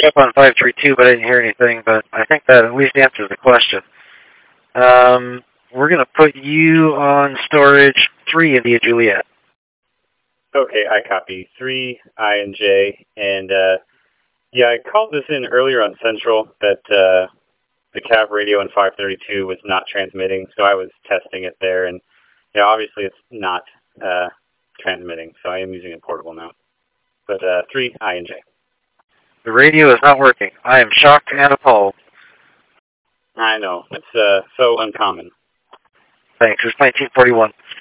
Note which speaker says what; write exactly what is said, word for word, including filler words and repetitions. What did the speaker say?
Speaker 1: up on five three two, but I didn't hear anything, but I think that at least answers the question. Um, we're going to put you on storage three, India Juliet.
Speaker 2: Okay, I copy. three, I and J, and uh, yeah, I called this in earlier on Central that uh, the Cav radio in five thirty-two was not transmitting, so I was testing it there, and yeah, obviously it's not uh, transmitting, so I am using a portable now. But uh, three, I and J.
Speaker 1: The radio is not working. I am shocked and appalled.
Speaker 2: I know. It's uh, so uncommon.
Speaker 1: Thanks. It's nineteen forty-one.